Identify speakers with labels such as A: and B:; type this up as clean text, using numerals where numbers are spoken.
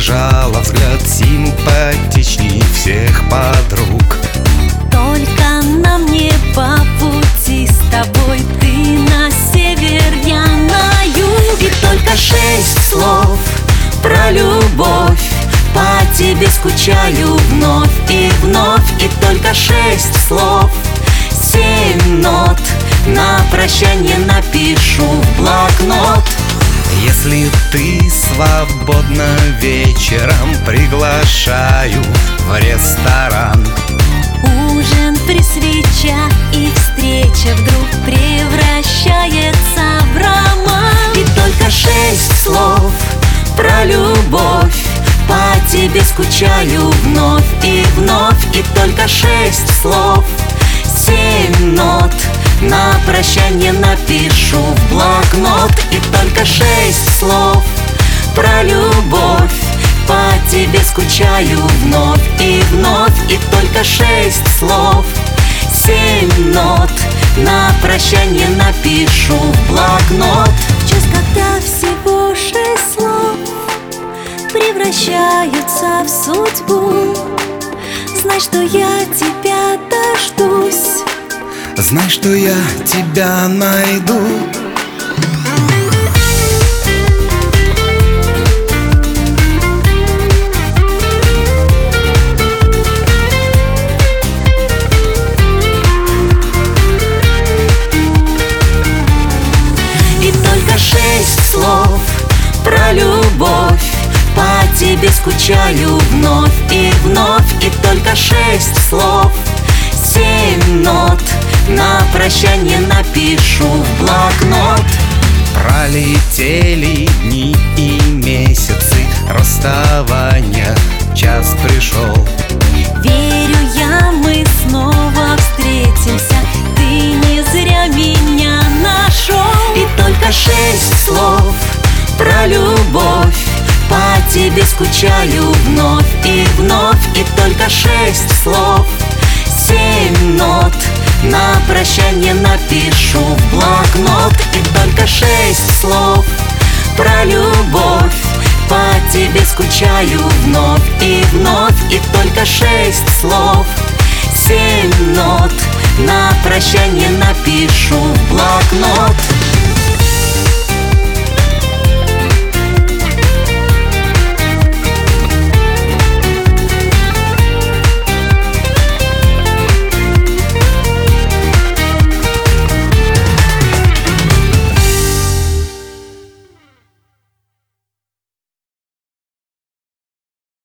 A: задержала взгляд, симпатичней всех подруг.
B: Только нам не по пути с тобой, ты на север, я на юг. И только 6 слов про любовь, по тебе скучаю вновь и вновь. И только 6 слов, 7 нот, на прощание напишу в блокнот.
A: Если ты свободна вечером, приглашаю в ресторан.
B: Ужин при свечах, и встреча вдруг превращается в роман. И только 6 слов про любовь, по тебе скучаю вновь и вновь. И только 6 слов, 7 нот, на прощание напишу в блокнот. И только 6 слов про любовь, по тебе скучаю вновь и вновь. И только 6 слов, 7 нот, на прощание напишу в блокнот. Час, когда всего 6 слов превращаются в судьбу, знай, что я тебя дождусь.
A: Знай, что я тебя найду.
B: И только 6 слов про любовь, по тебе скучаю вновь и вновь. И только 6 слов, 7 нот, на прощание напишу в блокнот.
A: Пролетели дни и месяцы, расставания час пришел.
B: Верю я, мы снова встретимся, ты не зря меня нашел. И только 6 слов про любовь, по тебе скучаю вновь и вновь. И только 6 слов, 7 нот, на прощание напишу в блокнот. И только 6 слов про любовь, по тебе скучаю вновь и вновь. И только 6 слов, 7 нот, на прощание напишу в блокнот.